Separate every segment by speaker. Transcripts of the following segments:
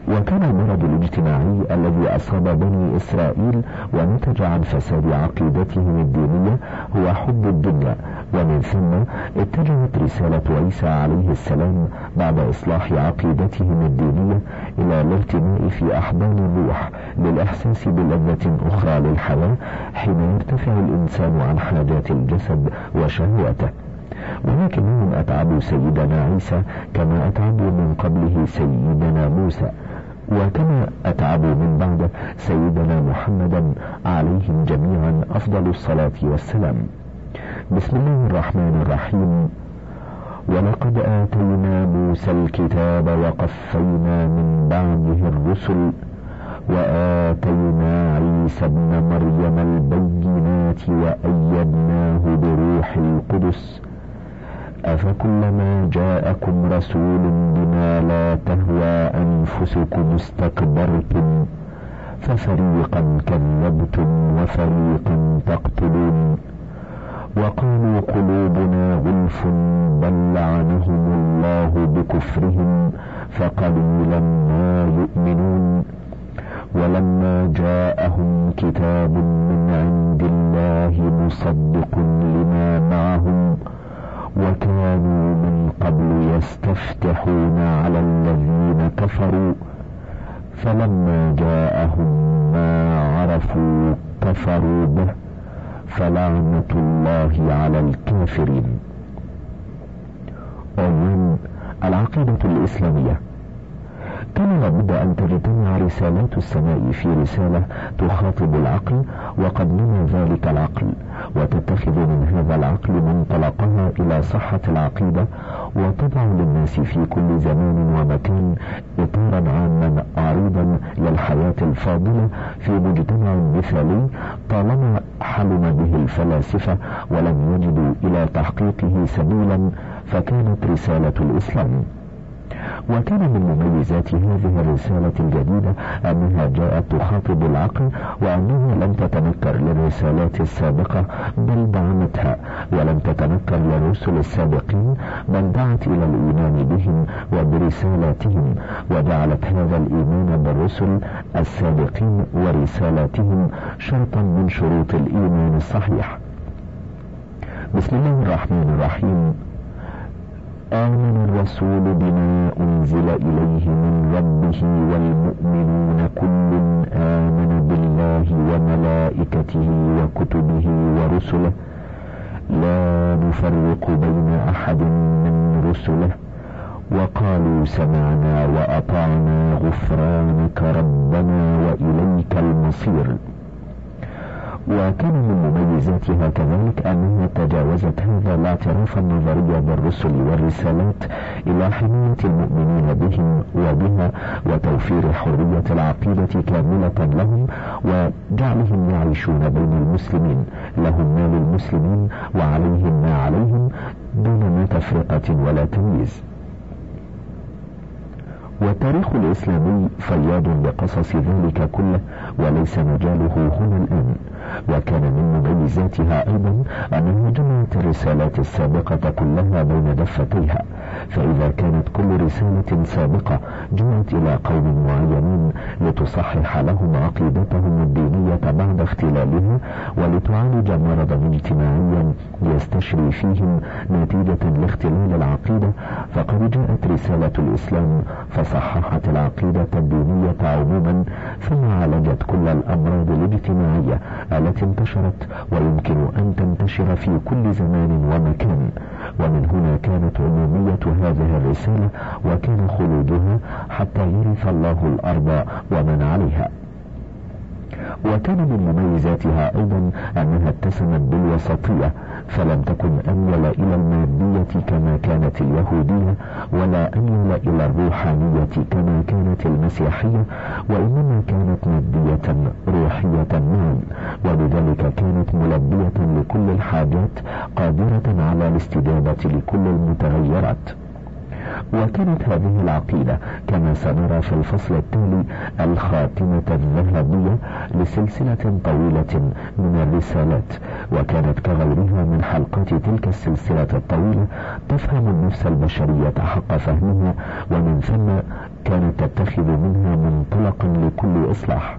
Speaker 1: وكان المرض الاجتماعي الذي أصاب بني إسرائيل ونتج عن فساد عقيدتهم الدينية هو حب الدنيا، ومن ثم اتجهت رسالة عيسى عليه السلام بعد إصلاح عقيدتهم الدينية إلى الارتماء في أحضان الروح للإحساس بلذة أخرى للحياة حين يرتفع الإنسان عن حاجات الجسد وشهوته. ولكنهم أتعبوا سيدنا عيسى كما أتعبوا من قبله سيدنا موسى، وكما أتعبوا من بعد سيدنا محمدا عليهم جميعا أفضل الصلاة والسلام. بسم الله الرحمن الرحيم. ولقد آتينا موسى الكتاب وقفينا من بعده الرسل وآتينا عيسى ابن مريم البينات وأيدناه بروح القدس أفكلما جاءكم رسول بما لا تهوى أنفسكم استكبرتم ففريقا كذبتم وفريقا تقتلون وقالوا قلوبنا غلف بل لعنهم الله بكفرهم فقليلا ما يؤمنون ولما جاءهم كتاب من عند الله مصدق لما معهم وكانوا من قبل يستفتحون على الذين كفروا فلما جاءهم ما عرفوا كفروا به فلعنة الله على الكافرين. عنوان: العقيدة الإسلامية. كان لابد أن تجتمع رسالات السماء في رسالة تخاطب العقل، وقد نمى ذلك العقل، وتتخذ من هذا العقل منطلقها إلى صحة العقيدة، وتضع للناس في كل زمان ومكان إطارا عاما عريضا للحياة الفاضلة في مجتمع مثالي طالما حلم به الفلاسفة ولم يجدوا إلى تحقيقه سبيلا، فكانت رسالة الإسلام. وكان من مميزات هذه الرسالة الجديدة أنها جاءت تخاطب العقل، وأنها لم تتنكر للرسالات السابقة بل دعمتها، ولم تتنكر للرسل السابقين بل دعت إلى الإيمان بهم وبرسالاتهم، وجعلت هذا الإيمان بالرسل السابقين ورسالاتهم شرطا من شروط الإيمان الصحيح. بسم الله الرحمن الرحيم. آمن الرسول بما أنزل إليه من ربه والمؤمنون كل آمن بالله وملائكته وكتبه ورسله لا نفرق بين أحد من رسله وقالوا سمعنا وأطعنا غفرانك ربنا وإليك المصير. وكان من مميزاتها كذلك أنها تجاوزت هذا الاعتراف النظري بالرسل والرسالات إلى حماية المؤمنين بهم وبها وتوفير حرية العقيدة كاملة لهم وجعلهم يعيشون بين المسلمين، لهم ما للمسلمين وعليهم ما عليهم دون تفرقة ولا تمييز. والتاريخ الإسلامي فياض بقصص ذلك كله وليس مجاله هنا الآن. وكان من مميزاتها أيضا أنها جمعت الرسالات السابقة كلها بين دفتيها، فإذا كانت كل رسالة سابقة جاءت إلى قوم معينين لتصحح لهم عقيدتهم الدينية بعد اختلالها ولتعالج مرضا اجتماعيا يستشري فيهم نتيجة لاختلال العقيدة، فقد جاءت رسالة الإسلام فصححت العقيدة الدينية عموما، ثم عالجت كل الأمراض الاجتماعية التي انتشرت ويمكن أن تنتشر في كل زمان ومكان. ومن هنا كانت عمومية هذه الرسالة وكان خلودها حتى يرث الله الأرض ومن عليها. وكان من مميزاتها أيضا أنها اتسمت بالوسطية، فلم تكن أميل إلى المادية كما كانت اليهودية، ولا أميل إلى الروحانية كما كانت المسيحية، وإنما كانت مادية روحية معا، وبذلك كانت ملبية لكل الحاجات قادرة على الاستجابة لكل المتغيرات. وكانت هذه العقيدة كما سنرى في الفصل التالي الخاتمة الذهبية لسلسلة طويلة من الرسالات، وكانت كغيرها من حلقات تلك السلسلة الطويلة تفهم النفس البشرية حق فهمها، ومن ثم كانت تتخذ منها منطلقا لكل إصلاح.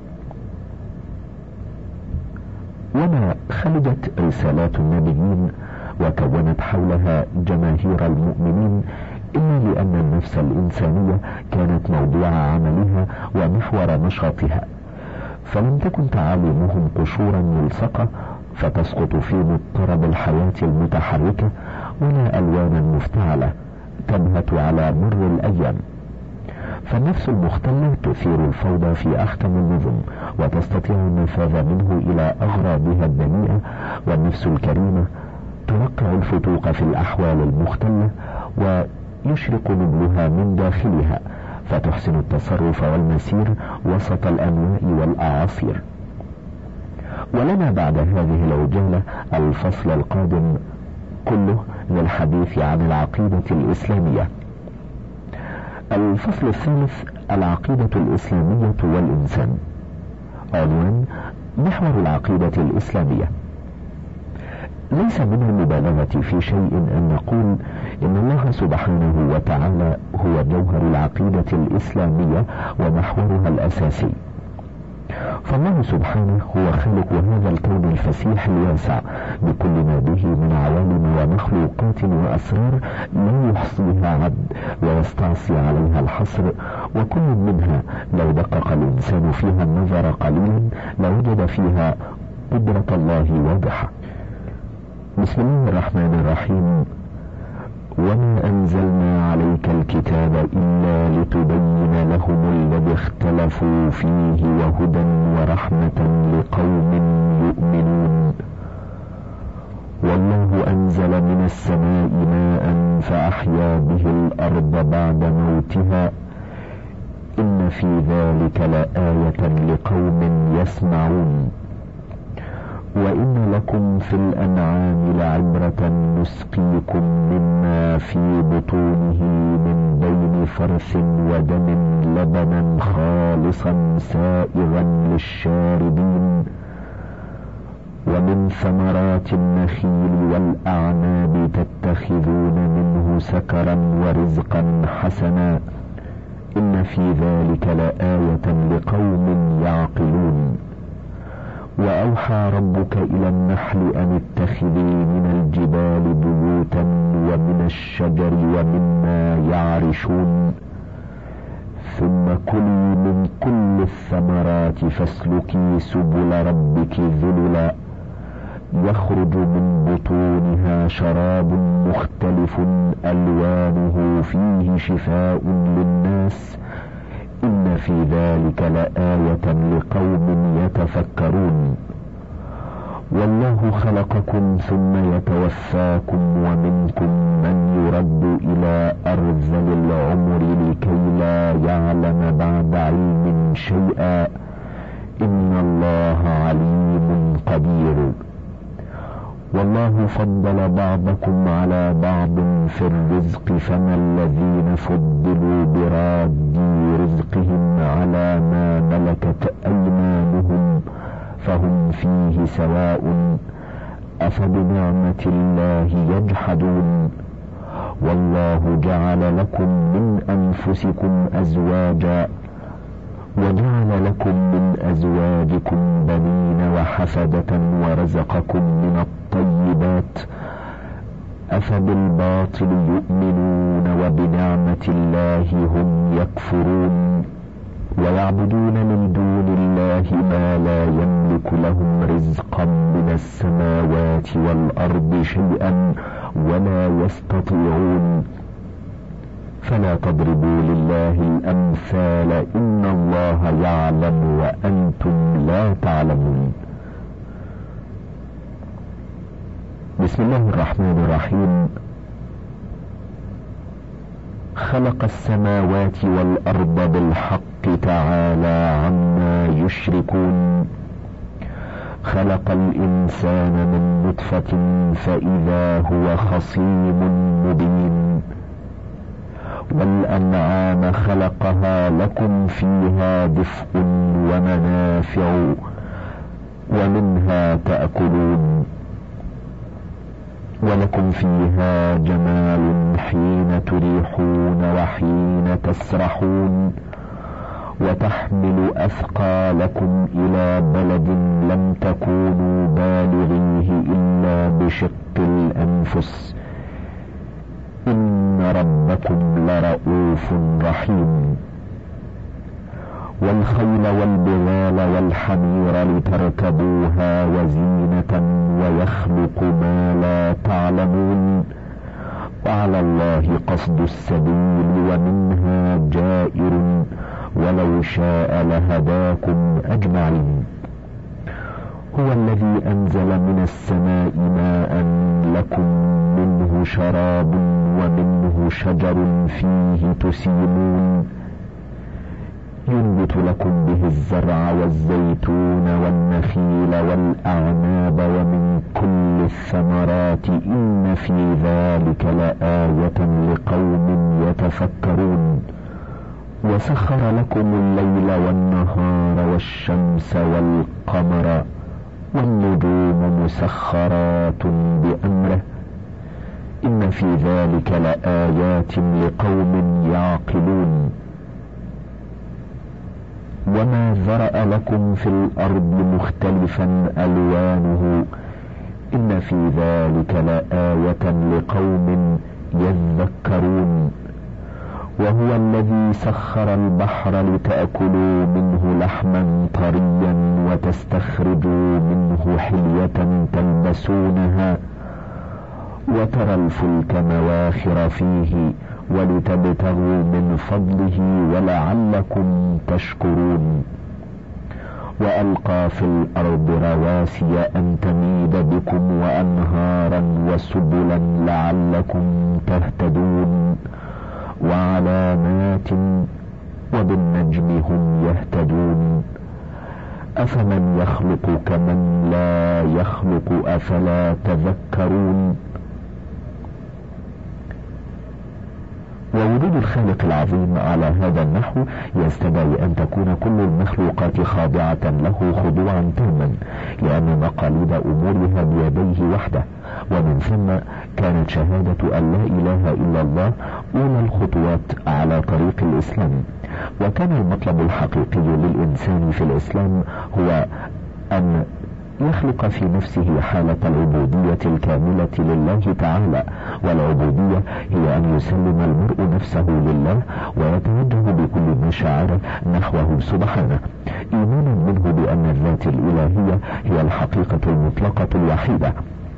Speaker 1: وما خلدت رسالات النبيين وكونت حولها جماهير المؤمنين إلا لأن النفس الإنسانية كانت موضوع عملها ومحور نشاطها، فلم تكن تعاليمهم قشورا ملصقة فتسقط في مضطرب الحياة المتحركة، ولا ألوانا مفتعلة تبهت على مر الأيام. فالنفس المختلة تثير الفوضى في أحكم النظم وتستطيع النفاذ منه إلى أغراضها الدنيئة، والنفس الكريمة توقع الفتوق في الأحوال المختلة ويشرق نبلها من داخلها، فتحسن التصرف والمسير وسط الأنواء والأعاصير. ولنا بعد هذه العجالة الفصل القادم كله للحديث عن العقيدة الإسلامية. الفصل الثالث: العقيدة الإسلامية والإنسان. عنوان: محور العقيدة الإسلامية. ليس من المبالغة في شيء أن نقول إن الله سبحانه وتعالى هو جوهر العقيدة الإسلامية ومحورها الأساسي. فالله سبحانه هو خالق هذا الكون الفسيح الواسع بكل ما به من عوالم ومخلوقات وأسرار لا يحصيها عد ويستعصي عليها الحصر، وكل منها لو دقق الإنسان فيها النظر قليلا لوجد فيها قدرة الله واضحة. بسم الله الرحمن الرحيم. وما أنزلنا عليك الكتاب إلا لتبين لهم الذي اختلفوا فيه وهدى ورحمة لقوم يؤمنون. والله أنزل من السماء ماء فأحيا به الأرض بعد موتها إن في ذلك لآية لقوم يسمعون. وإن لكم في الأنعام لعبرة نسقيكم مما في بطونه من بين فرث ودم لبنا خالصا سائغا للشاربين ومن ثمرات النخيل والأعناب تتخذون منه سكرا ورزقا حسنا إن في ذلك لآية لقوم يعقلون. وأوحى ربك إلى النحل أن اتخذي من الجبال بيوتا ومن الشجر ومما يعرشون ثم كلي من كل الثمرات فاسلكي سبل ربك ذللا يخرج من بطونها شراب مختلف ألوانه فيه شفاء للناس إن في ذلك لآية لقوم يتفكرون. والله خلقكم ثم يتوفاكم ومنكم من يرد إلى أرذل العمر لكي لا يعلم بعد علم شيئا إن الله عليم قدير. والله فضل بعضكم على بعض في الرزق فما الذين فضلوا براد رزقهم على ما ملكت أيمانهم فهم فيه سواء أفبنعمة الله يجحدون. والله جعل لكم من أنفسكم أزواجا وجعل لكم من أزواجكم بنين وحفدة ورزقكم من الطيبات أفبالباطل يؤمنون وبنعمة الله هم يكفرون. ويعبدون من دون الله ما لا يملك لهم رزقا من السماوات والأرض شيئا ولا يستطيعون. فلا تضربوا لله الأمثال إن الله يعلم وأنتم لا تعلمون. بسم الله الرحمن الرحيم. خلق السماوات والأرض بالحق تعالى عما يشركون. خلق الإنسان من نطفة فإذا هو خصيم مبين. والأنعام خلقها لكم فيها دفء ومنافع ومنها تأكلون. ولكم فيها جمال حين تريحون وحين تسرحون، وتحمل أثقالكم إلى بلد لم تكونوا بالغيه إلا بشق الأنفس، إن ربكم لرؤوف رحيم. والخيل والبغال والحمير لتركبوها وزينة ويخلق ما لا تعلمون، وعلى الله قصد السبيل ومنها جائر ولو شاء لهداكم أجمعين. هو الذي أنزل من السماء ماء لكم منه شراب ومنه شجر فيه تسيمون، ينبت لكم به الزرع والزيتون والنخيل والأعناب ومن كل الثمرات، إن في ذلك لآية لقوم يتفكرون. وسخر لكم الليل والنهار والشمس والقمر والنجوم مسخرات بأمره، إن في ذلك لآيات لقوم يعقلون. وما ذرأ لكم في الأرض مختلفا ألوانه، إن في ذلك لآية لقوم يذكرون. وهو الذي سخر البحر لتأكلوا منه لحما طريا وتستخرجوا منه حلية تلبسونها، وترى الفلك مواخر فيه ولتبتغوا من فضله ولعلكم تشكرون. وألقى في الأرض رواسي أن تميد بكم وأنهارا وسبلا لعلكم تهتدون، وعلامات وبالنجم هم يهتدون. أفمن يخلق كمن لا يخلق أفلا تذكرون. ووجود الخالق العظيم على هذا النحو يستدعي أن تكون كل المخلوقات خاضعة له خضوعا تاما، لأن مقاليد أمورها بيديه وحده. ومن ثم كانت شهادة أن لا إله إلا الله أولى الخطوات على طريق الإسلام. وكان المطلب الحقيقي للإنسان في الإسلام هو أن يخلق في نفسه حالة العبودية الكاملة لله تعالى، والعبودية هي أن يسلم المرء نفسه لله ويتوجه بكل مشاعره نحوه سبحانه، إيمانا منه بأن الذات الإلهية هي الحقيقة المطلقة الوحيدة.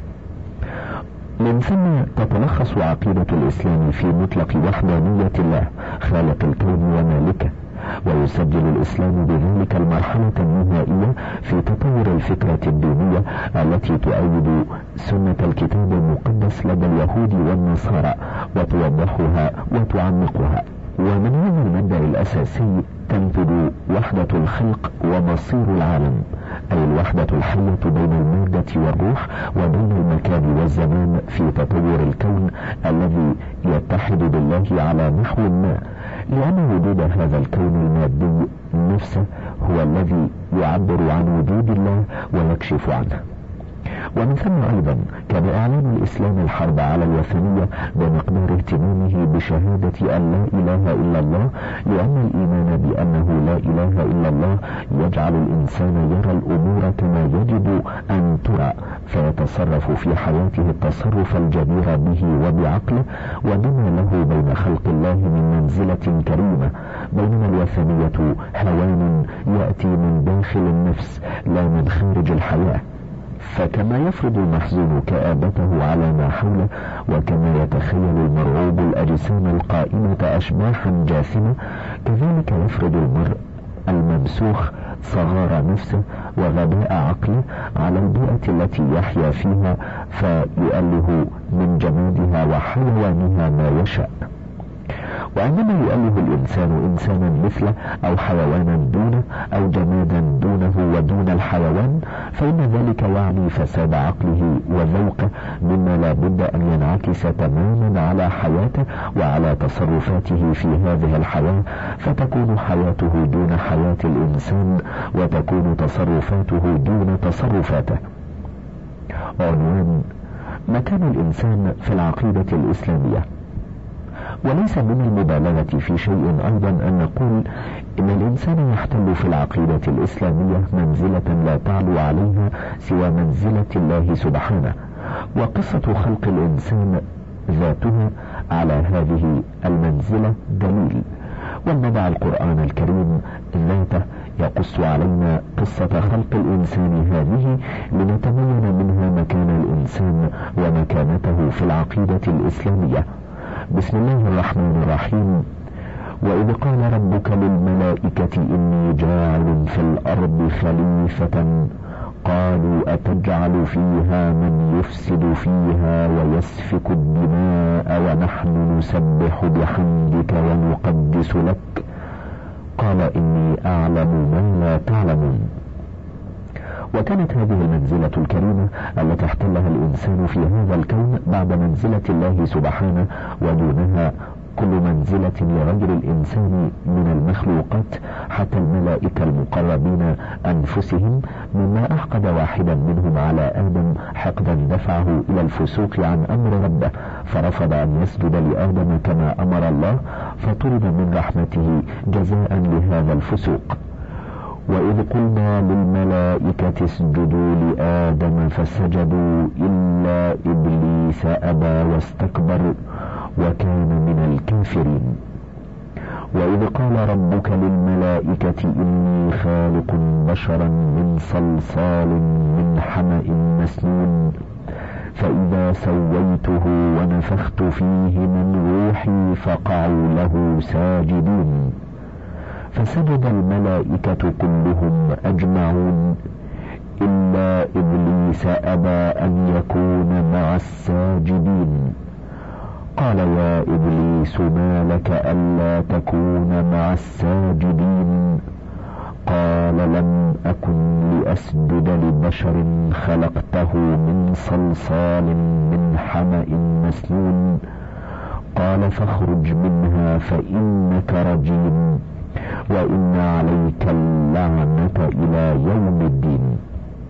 Speaker 1: من ثم تتلخص عقيدة الإسلام في مطلق وحدانية الله خالق الكون ومالكه، ويسجل الإسلام بذلك المرحلة النهائية في تطور الفكرة الدينية التي تؤيد سنة الكتاب المقدس لدى اليهود والنصارى وتوضحها وتعمقها. ومن هذا المبدأ الأساسي تنتج وحدة الخلق ومصير العالم، أي الوحدة الحية بين المادة والروح وبين المكان والزمان في تطور الكون الذي يتحد بالله على نحو ما، لأن وجود هذا الكون المادي نفسه هو الذي يعبر عن وجود الله ويكشف عنه. ومن ثم أيضا كان إعلان الإسلام الحرب على الوثنية بمقدار اهتمامه بشهادة أن لا إله إلا الله، لأن الإيمان بأنه لا إله إلا الله يجعل الإنسان يرى الأمور كما يجب أن ترى، فيتصرف في حياته التصرف الجدير به وبعقله وبما له بين خلق الله من منزلة كريمة، بينما الوثنية هوان يأتي من داخل النفس لا من خارج الحياة. فكما يفرض المحزون كآبته على ما حوله، وكما يتخيل المرعوب الأجسام القائمة أشباحا جاثمة، كذلك يفرض المرء الممسوخ صغار نفسه وغباء عقله على البيئة التي يحيا فيها، فيؤله من جمادها وحيوانها ما يشاء. وعندما يؤله الإنسان إنسانا مثله أو حيوانا دونه أو جمادا دونه ودون الحيوان، فإن ذلك يعني فساد عقله وذوقه، مما لا بد أن ينعكس تماما على حياته وعلى تصرفاته في هذه الحياة، فتكون حياته دون حياة الإنسان وتكون تصرفاته دون تصرفاته. عنوان مكان الإنسان في العقيدة الإسلامية. وليس من المبالغة في شيء أيضا أن نقول إن الإنسان يحتل في العقيدة الإسلامية منزلة لا تعلو عليها سوى منزلة الله سبحانه، وقصة خلق الإنسان ذاتها على هذه المنزلة دليل. ولنضع القرآن الكريم ذاته يقص علينا قصة خلق الإنسان هذه لنتبين منها مكان الإنسان ومكانته في العقيدة الإسلامية. بسم الله الرحمن الرحيم. وإذ قال ربك للملائكة إني جاعل في الأرض خليفة قالوا أتجعل فيها من يفسد فيها ويسفك الدماء ونحن نسبح بحمدك ونقدس لك قال إني أعلم ما لا تعلمون. وكانت هذه المنزلة الكريمة التي احتلها الإنسان في هذا الكون بعد منزلة الله سبحانه، ودونها كل منزلة لغير الإنسان من المخلوقات حتى الملائكة المقربين أنفسهم، مما أحقد واحدا منهم على آدم حقدا دفعه إلى الفسوق عن أمر ربه، فرفض أن يسجد لآدم كما أمر الله، فطرد من رحمته جزاء لهذا الفسوق. وإذ قلنا للملائكة اسجدوا لآدم فسجدوا إلا إبليس أبى واستكبر وكان من الكافرين. وإذ قال ربك للملائكة إني خالق بشرا من صلصال من حمأ مسنون فإذا سويته ونفخت فيه من روحي فقعوا له ساجدين فسجد الملائكة كلهم أجمعون إلا إبليس أبى أن يكون مع الساجدين قال يا إبليس ما لك ألا تكون مع الساجدين قال لم أكن لأسجد لبشر خلقته من صلصال من حمأ مسنون قال فاخرج منها فإنك رجيم وإن عليك اللعنة إلى يوم الدين.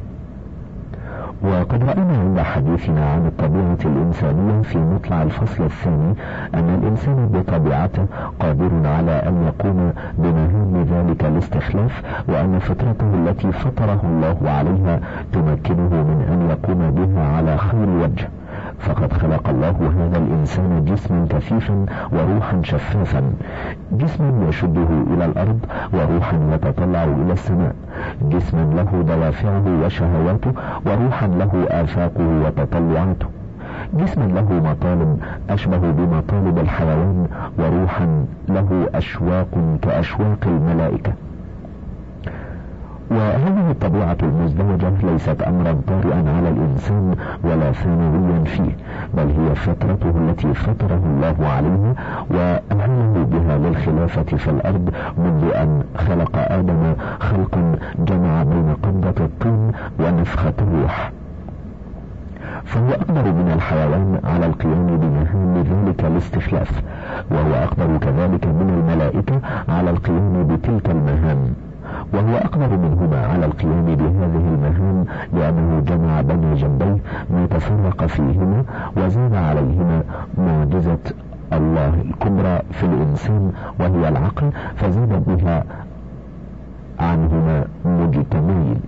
Speaker 1: وقد رأينا عند حديثنا عن الطبيعة الإنسانية في مطلع الفصل الثاني أن الإنسان بطبيعته قادر على أن يقوم بمهام ذلك الاستخلاف، وأن فطرته التي فطره الله عليها تمكنه من أن يقوم بها على خير وجه. فقد خلق الله هذا الإنسان جسما كثيفا وروحا شفافا، جسما يشده إلى الأرض وروحا يتطلع إلى السماء، جسما له دوافعه وشهواته وروحا له آفاقه وتطلعاته، جسما له مطالب أشبه بمطالب الحيوان وروحا له أشواق كأشواق الملائكة. وهذه الطبيعة المزدوجة ليست أمرا طارئا على الإنسان ولا ثانويا فيه، بل هي فطرته التي فطره الله عليها وأهله بها للخلافة في الأرض منذ أن خلق آدم خلقا جمع بين قبضة الطين ونفخة الروح. فهو أقدر من الحيوان على القيام بمهام ذلك الاستخلاف، وهو أقدر كذلك من الملائكة على القيام بتلك المهام، وهو أقدر منهما على القيام بهذه المهام لأنه جمع بين جنبيه ما تفرق فيهما وزاد عليهما معجزة الله الكبرى في الإنسان وهي العقل، فزاد بها عنهما مجتمعين.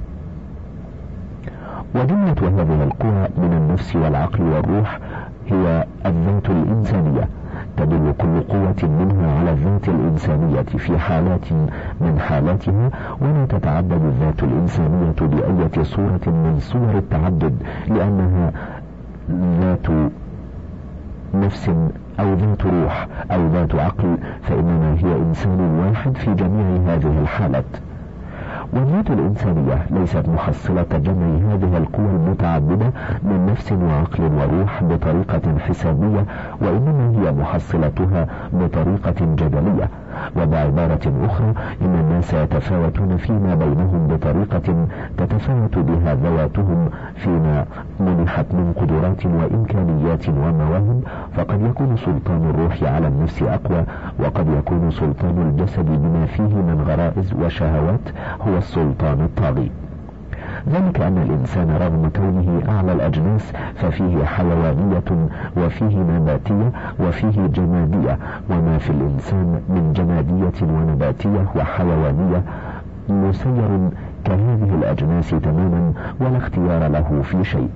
Speaker 1: وجملة هذه القوى من النفس والعقل والروح هي الذات الإنسانية، تدل كل قوة منها على الذات الإنسانية في حالات من حالاتها، ولا تتعدد الذات الإنسانية بأية صورة من صور التعدد، لأنها ذات نفس أو ذات روح أو ذات عقل، فإنما هي إنسان واحد في جميع هذه الحالات. والذات الإنسانية ليست محصلة جمع هذه القوى المتعددة من نفس وعقل وروح بطريقة حسابية، وإنما هي محصلتها بطريقة جدلية. وبعبارة أخرى إن الناس يتفاوتون فيما بينهم بطريقة تتفاوت بها ذواتهم فيما منحت من قدرات وإمكانيات ومواهب، فقد يكون سلطان الروح على النفس أقوى، وقد يكون سلطان الجسد بما فيه من غرائز وشهوات هو السلطان الطاغي. ذلك أن الإنسان رغم كونه أعلى الأجناس ففيه حيوانية وفيه نباتية وفيه جمادية، وما في الإنسان من جمادية ونباتية وحيوانية مسير كهذه الأجناس تماما ولا اختيار له في شيء.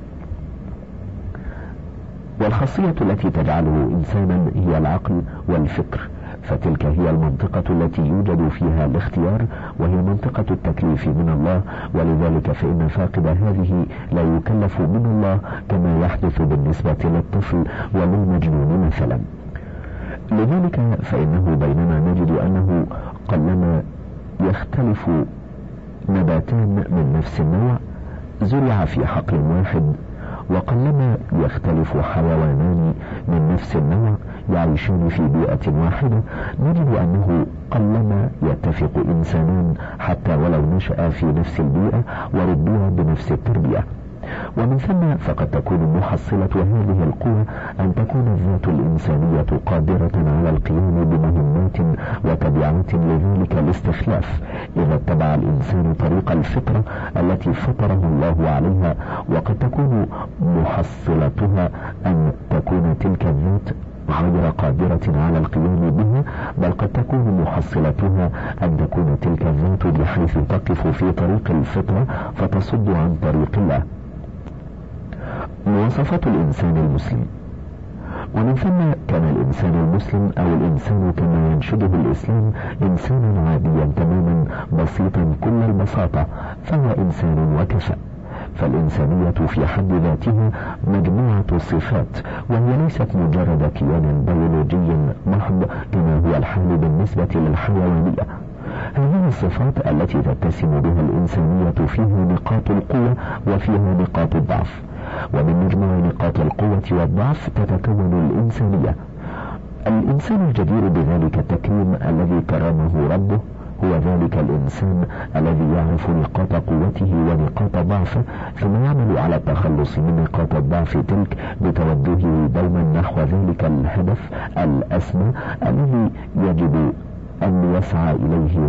Speaker 1: والخاصية التي تجعله إنسانا هي العقل والفكر، فتلك هي المنطقة التي يوجد فيها الاختيار، وهي منطقة التكليف من الله، ولذلك فإن فاقد هذه لا يكلف من الله كما يحدث بالنسبة للطفل وللمجنون مثلا. لذلك فإنه بينما نجد أنه قلما يختلف نباتان من نفس النوع زرع في حقل واحد، وقلما يختلف حيوانان من نفس النوع يعيشان في بيئة واحدة، نجد أنه قلما يتفق إنسانان حتى ولو نشأ في نفس البيئة وربوا بنفس التربية. ومن ثم فقد تكون محصلة هذه القوة أن تكون الذات الإنسانية قادرة على القيام بمهمات وتبعات لذلك الاستخلاف إذا اتبع الإنسان طريق الفطرة التي فطره الله عليها، وقد تكون محصلتها أن تكون تلك الذات غير قادرة على القيام بها، بل قد تكون محصلتها أن تكون تلك الذات بحيث تقف في طريق الفطرة فتصد عن طريق الله. مواصفات الإنسان المسلم. ومن ثم كان الإنسان المسلم أو الإنسان كما ينشده الإسلام إنسانا عاديا تماما بسيطا كل البساطة، فهو إنسان وكفى. فالإنسانية في حد ذاتها مجموعة صفات، وهي ليست مجرد كيان بيولوجي محض كما هو الحال بالنسبة للحيوانية. هذه الصفات التي تتسم بها الإنسانية فيها نقاط القوة وفيها نقاط الضعف، ومن مجموع نقاط القوة والضعف تتكون الإنسانية. الإنسان الجدير بذلك التكريم الذي كرمه ربه هو ذلك الإنسان الذي يعرف نقاط قوته ونقاط ضعفه، ثم يعمل على التخلص من نقاط الضعف تلك بتوجهه دوما نحو ذلك الهدف الأسمى الذي يجب أن يسعى إليه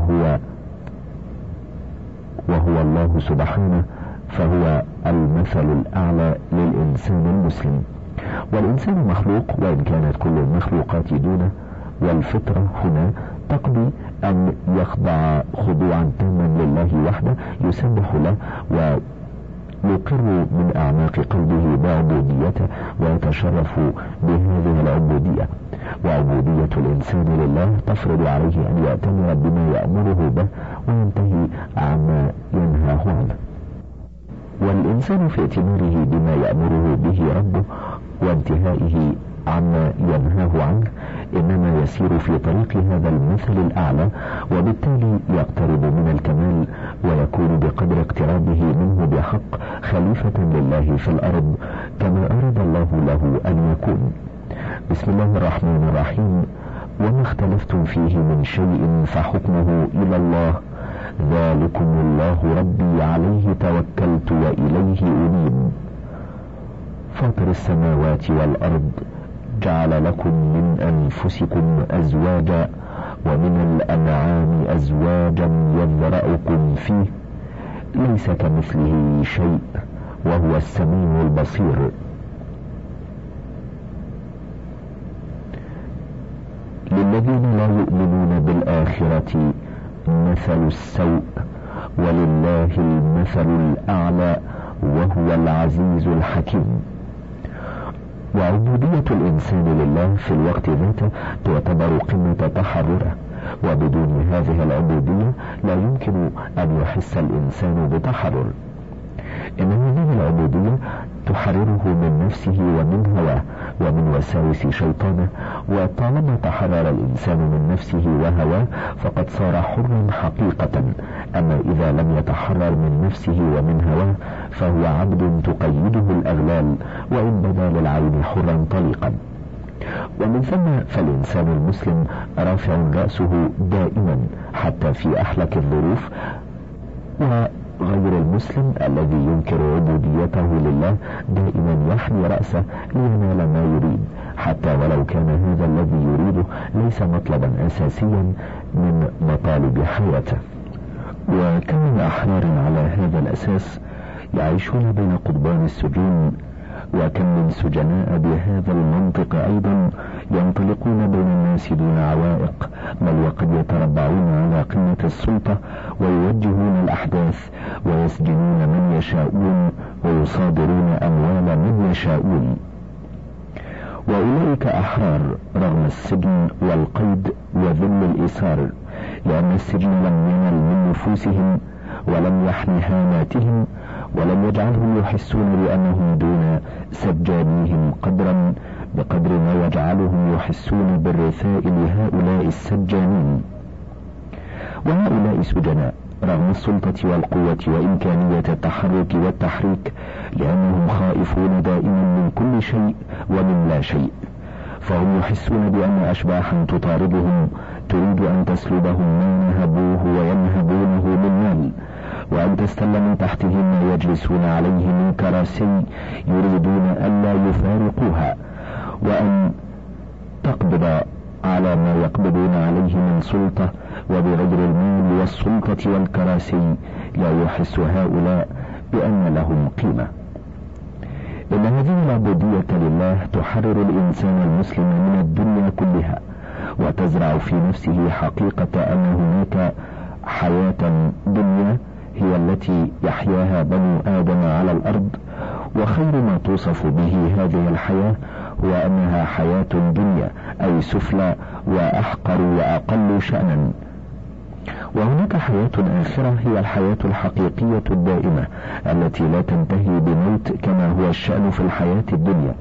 Speaker 1: وهو الله سبحانه، فهو المثل الأعلى للإنسان المسلم. والإنسان مخلوق وإن كانت كل المخلوقات دونه، والفطرة هنا تقضي أن يخضع خضوعا تاما لله وحده، يسبح له ويقر من أعماق قلبه بعبوديته ويتشرف بهذه العبودية. وعبودية الإنسان لله تفرض عليه أن يأتمر بما يأمره به وينتهي عما ينهاه عنه. والإنسان في ائتماره بما يأمره به ربه وانتهائه عما ينهاه عنه إنما يسير في طريق هذا المثل الأعلى، وبالتالي يقترب من الكمال ويكون بقدر اقترابه منه بحق خليفة لله في الأرض كما أراد الله له أن يكون. بسم الله الرحمن الرحيم. وما اختلفتم فيه من شيء فحكمه إلى الله، ذلكم الله ربي عليه توكلت وإليه أنيب. فاطر السماوات والأرض، جعل لكم من أنفسكم أزواجا ومن الأنعام أزواجا يذرأكم فيه، ليس كمثله شيء وهو السميع البصير. للذين لا يؤمنون بالآخرة مثل السوء، ولله المثل الأعلى وهو العزيز الحكيم. وعبودية الإنسان لله في الوقت ذاته تعتبر قمة تحرره، وبدون هذه العبودية لا يمكن أن يحس الإنسان بتحرر. إن هذه العبودية تحرره من نفسه ومن هواه ومن وساوس شيطانه، وطالما تحرر الإنسان من نفسه وهواه فقد صار حرا حقيقة. أما إذا لم يتحرر من نفسه ومن هواه فهو عبد تقيده الأغلال، وإن بدا للعين حرا طليقا. ومن ثم فالإنسان المسلم رافع رأسه دائما حتى في أحلك الظروف، وغير المسلم الذي ينكر عبوديته لله دائما يحني رأسه لينال ما يريد، حتى ولو كان هذا الذي يريده ليس مطلبا أساسيا من مطالب حياته. وكم من أحرار على هذا الأساس يعيشون بين قضبان السجون، وكم من سجناء بهذا المنطق أيضا ينطلقون بين الناس دون عوائق، بل وقد يتربعون على قمة السلطة ويوجهون الأحداث ويسجنون من يشاءون ويصادرون أموال من يشاءون. وأولئك أحرار رغم السجن والقيد وذل الإيثار، لأن السجن لم ينل من نفوسهم ولم يحمي هاماتهم ولم يجعلهم يحسون بأنهم دون سجانيهم قدرا بقدر ما يجعلهم يحسون بالرثاء لهؤلاء السجانين. وهؤلاء سجناء رغم السلطة والقوة وإمكانية التحرك والتحريك، لأنهم خائفون دائما من كل شيء ومن لا شيء، فهم يحسون بأن أشباحا تطاردهم تريد أن تسلبهم ما نهبوه وينهبونه من مال، وأن تستل من تحتهم ما يجلسون عليه من كراسي يريدون ألا يفارقوها، وأن تقبض على ما يقبضون عليه من سلطة، وبغير المال والسلطة والكراسي لا يحس هؤلاء بأن لهم قيمة. إن هذه العبودية لله تحرر الإنسان المسلم من الدنيا كلها، وتزرع في نفسه حقيقة أن هناك حياة دنيا هي التي يحياها بنو آدم على الأرض، وخير ما توصف به هذه الحياة هو أنها حياة دنيا، أي سفلى وأحقر وأقل شأنا. وهناك حياة آخرة هي الحياة الحقيقية الدائمة التي لا تنتهي بموت كما هو الشأن في الحياة الدنيا.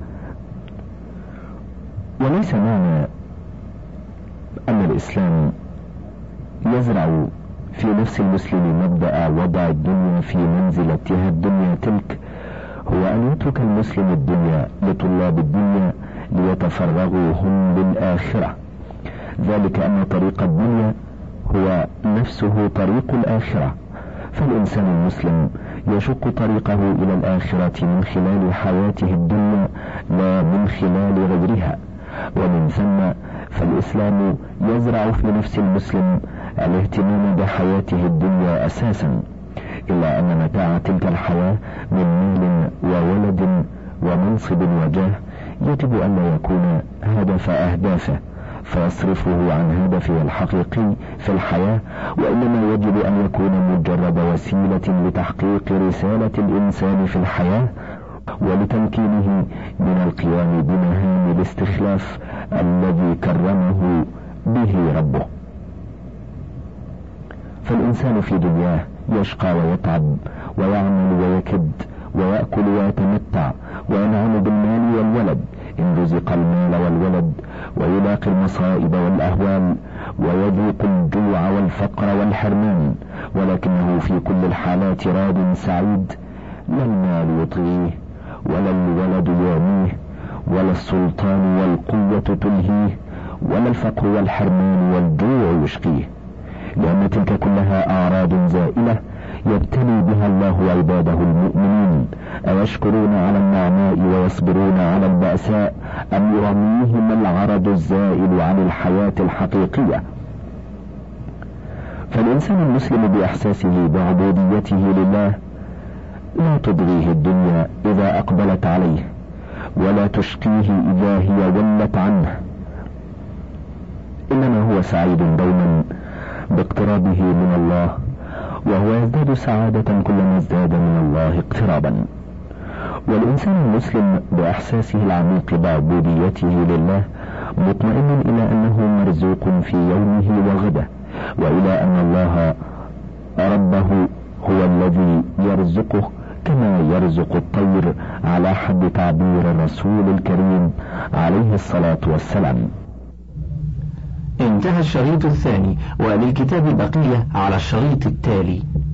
Speaker 1: وليس معنى أن الإسلام يزرع في نفس المسلم مبدأ وضع الدنيا في منزلتها الدنيا تلك هو أن يترك المسلم الدنيا لطلاب الدنيا ليتفرغوا هم للآخرة، ذلك أن طريق الدنيا هو نفسه طريق الآخرة، فالإنسان المسلم يشق طريقه إلى الآخرة من خلال حياته الدنيا لا من خلال غيرها. ومن ثم فالإسلام يزرع في نفس المسلم الاهتمام بحياته الدنيا أساسا، إلا أن متاع تلك الحياة من مال وولد ومنصب وجاه يجب أن لا يكون هدف أهدافه فيصرفه عن هدفه الحقيقي في الحياة، وإنما يجب أن يكون مجرد وسيلة لتحقيق رسالة الإنسان في الحياة ولتمكينه من القيام بمهام الاستخلاف الذي كرمه به ربه. فالإنسان في دنياه يشقى ويتعب ويعمل ويكد ويأكل ويتمتع وينعم بالمال والولد إن رزق المال والولد، ويلاقي المصائب والأهوال ويذوق الجوع والفقر والحرمان، ولكنه في كل الحالات راض سعيد، لا المال يطغيه ولا الولد يعنيه ولا السلطان والقوة تلهيه ولا الفقر والحرمان والجوع يشقيه، لأن تلك كلها أعراض زائلة يبتلي بها الله عباده المؤمنين، أيشكرون على النعماء ويصبرون على البأساء أم يرميهم العرض الزائل عن الحياة الحقيقية. فالإنسان المسلم بإحساسه بعبوديته لله لا تضغيه الدنيا إذا أقبلت عليه ولا تشقيه إذا هي ولت عنه، إنما هو سعيد دوما باقترابه من الله، وهو يزداد سعادة كلما ازداد من الله اقترابا. والإنسان المسلم بإحساسه العميق بعبوديته لله مطمئن إلى أنه مرزوق في يومه وغده، وإلى أن الله ربه هو الذي يرزقه كما يرزق الطير على حد تعبير الرسول الكريم عليه الصلاة والسلام.
Speaker 2: انتهى الشريط الثاني، وللكتاب بقية على الشريط التالي.